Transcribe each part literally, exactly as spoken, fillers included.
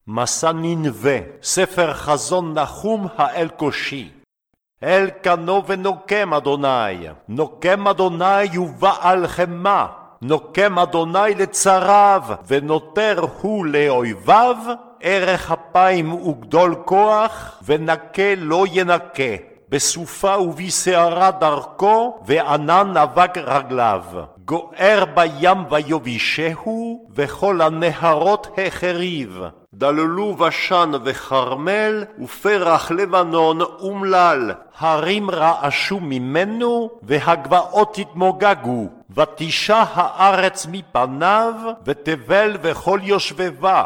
מסע ננבה, ספר חזון נחום האלקושי. אלקנו ונוקם אדוני, נוקם אדוני ובעל חמה, נוקם אדוני לצריו, ונותר הוא לאויביו, ערך אפיים וגדול כוח, ונקה לא ינקה, בסופה ובשערה דרכו, וענן אבק רגליו. גוער בים ויובישהו, וכל הנהרות החריב. דללו בשן וחרמל, ופרח לבנון אומלל. הרים רעשו ממנו, והגבעות התמוגגו. ותישא הארץ מפניו, ותבל וכל יושבבה.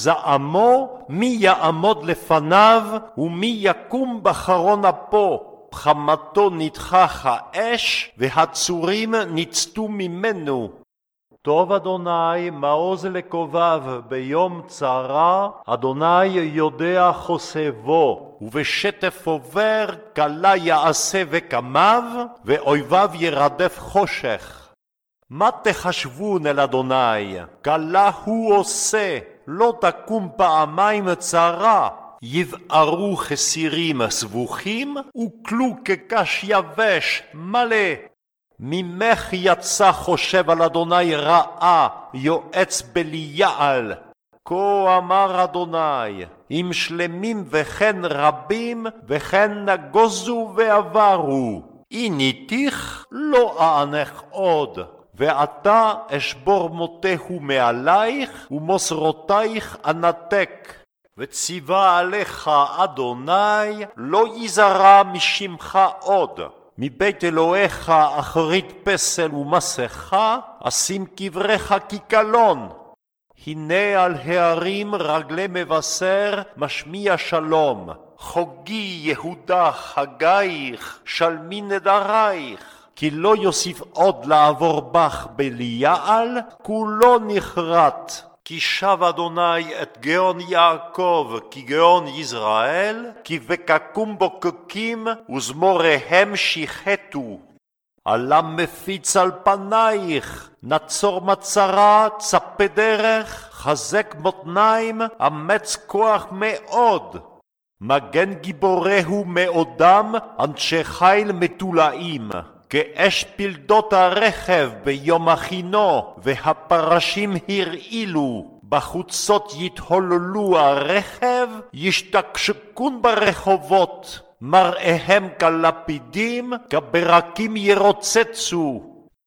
זעמו מי יעמוד לפניו, ומי יקום בחרון אפו. חמתו נדחך האש, והצורים ניצתו ממנו. טוב אדוני מעוז לקובב ביום צרה, אדוני יודע חוסבו, ובשטף עובר קלה יעשה וקמיו, ואויביו ירדף חושך. מה תחשבון אל אדוני? קלה הוא עושה, לא תקום פעמיים צרה. יבערו חסירים סבוכים, וכלו כקש יבש מלא. ממך יצא חושב על אדוני רעה, יועץ בליעל. כה אמר אדוני, אם שלמים וכן רבים, וכן נגוזו ועברו. עיניתיך לא אענך עוד. ועתה אשבור מותהו מעלייך, ומוסרותייך אנתק. וציווה עליך אדוני, לא יזרע משמך עוד. מבית אלוהיך אחרית פסל ומסכה, אשים קבריך כקלון. הנה על הערים רגלי מבשר, משמיע שלום. חוגי יהודה חגייך, שלמי נדרייך. כי לא יוסיף עוד לעבור בך בליעל, כולו נחרט. כי שב אדוני את גאון יעקב כגאון ישראל, כי וקקום בוקקים וזמוריהם שיחתו. עלה מפיץ על פנייך, נצור מצרה, צפה דרך, חזק מותניים, אמץ כוח מאוד. מגן גיבורהו מאודם, אנשי חיל מתולעים. כאש פלדות הרכב ביום הכינו, והפרשים הרעילו. בחוצות יתהוללו הרכב, ישתקשקון ברחובות. מראיהם כלפידים, כברקים ירוצצו.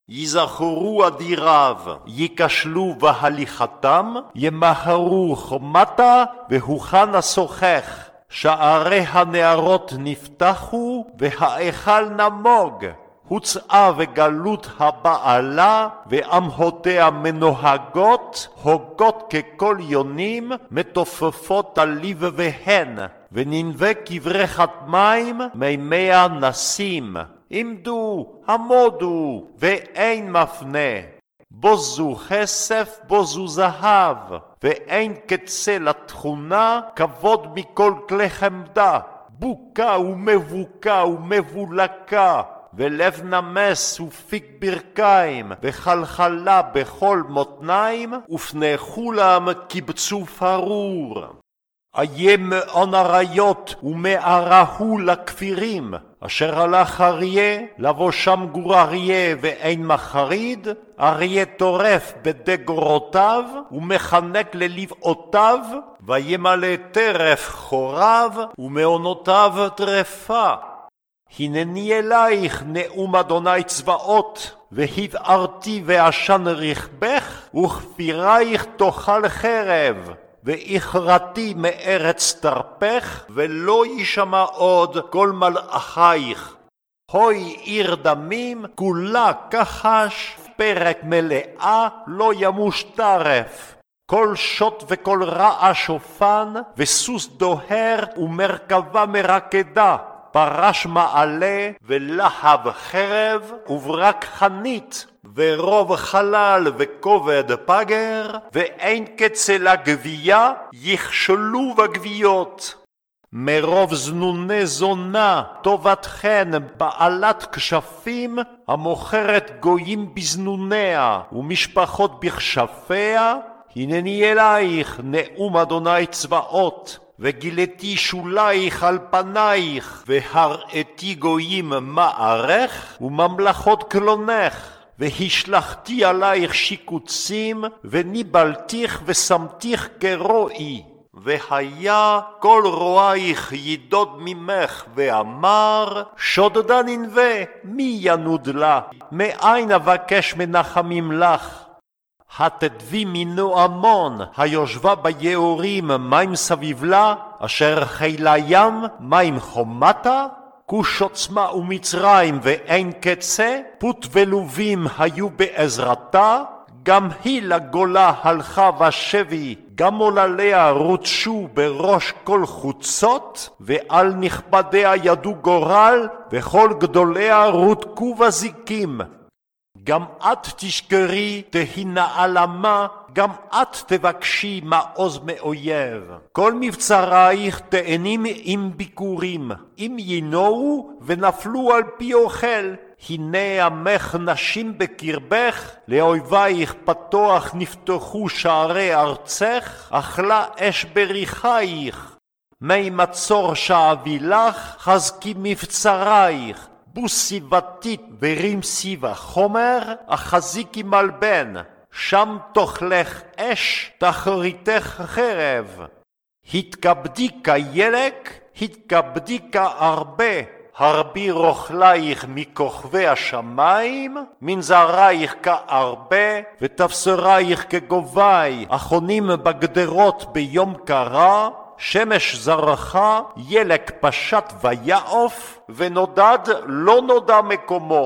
יזכרו אדיריו, ייכשלו בהליכתם, ימהרו חומתה, והוכן השוחך. שערי הנערות נפתחו, והאכל נמוג. הוצאה וגלות הבעלה, ואמהותיה מנוהגות, הוגות ככל יונים, מתופפות עליב והן, וננבה כברכת מים, מימיה נסים. עמדו, עמודו, ואין מפנה. בוזו כסף, בוזו זהב, ואין קצה לתכונה, כבוד מכל כלי חמדה. בוקה ומבוקה ומבולקה. ולב נמס ופיק ברכיים, וחלחלה בכל מותניים, ופני חולם קיבצו פרור. איה מעון אריות ומערהו לכפירים, אשר הלך אריה, לבוא שם גור אריה ואין מחריד, אריה טורף בדגורותיו, ומחנק ללבעותיו, וימלא טרף חוריו, ומעונותיו טרפה. הנני אלייך נאום אדוני צבאות, והבערתי ועשן רכבך, וכפירייך תאכל חרב, והכרתי מארץ תרפך, ולא ישמע עוד כל מלאכייך. הוי עיר דמים, כולה כחש, פרק מלאה, לא ימוש טרף. כל שוט וכל רעש שופן, וסוס דוהר ומרכבה מרקדה. פרש מעלה ולהב חרב וברק חנית ורוב חלל וכובד פגר, ואין קצה לגבייה, יכשלו בגביות. מרוב זנוני זונה טובתכן בעלת כשפים, המוכרת גויים בזנוניה ומשפחות בכשפיה, הנני אלייך נאום אדוני צבאות, וגיליתי שולייך על פנייך, והראיתי גויים מערך וממלכות קלונך. והשלחתי עלייך שיקוצים, וניבלתיך ושמתיך כרועי. והיה כל רועייך ידוד ממך, ואמר, שודדה ננבה, מי ינוד לה? מאין אבקש מנחמים לך? התדבי מנועמון, היושבה ביעורים, מים סביב לה, אשר חילה ים, מים חומתה? כוש עוצמה ומצרים ואין קצה, פוט ולובים היו בעזרתה, גם היא לגולה הלכה ושבי, גם עולליה רוצשו בראש כל חוצות, ועל נכבדיה ידו גורל, וכל גדוליה רותקו וזיקים. גם את תשכרי תהי נעלמה, גם את תבקשי מעוז מאויב. כל מבצרייך תאנים עם ביקורים, אם ינועו ונפלו על פי אוכל. הנה עמך נשים בקרבך, לאויבייך פתוח נפתחו שערי ארצך, אכלה אש בריחייך. מי מצור שאבי לך, חזקי מבצרייך. בוסי ותית ורמסי וחומר, החזיקי מלבן, שם תאכלך אש, תחריתך חרב. התכבדי כילק, התכבדי כארבה, הרבי רוכלייך מכוכבי השמיים, מנזרייך כארבה, ותפסרייך כגובי, החונים בגדרות ביום קרה, שמש זרחה, ילק פשט ויעוף, ונודד לא נודע מקומו.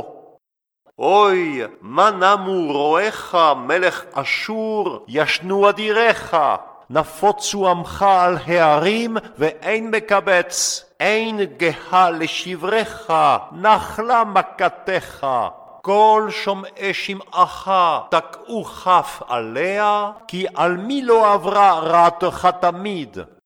אוי, מה נמו רועך, מלך אשור, ישנו אדירך, נפוצו עמך על הערים, ואין מקבץ, אין גאה לשברך, נחלה מכתך. כל שומעי שמעך תקעו כף עליה, כי על מי לא עברה רעתך תמיד.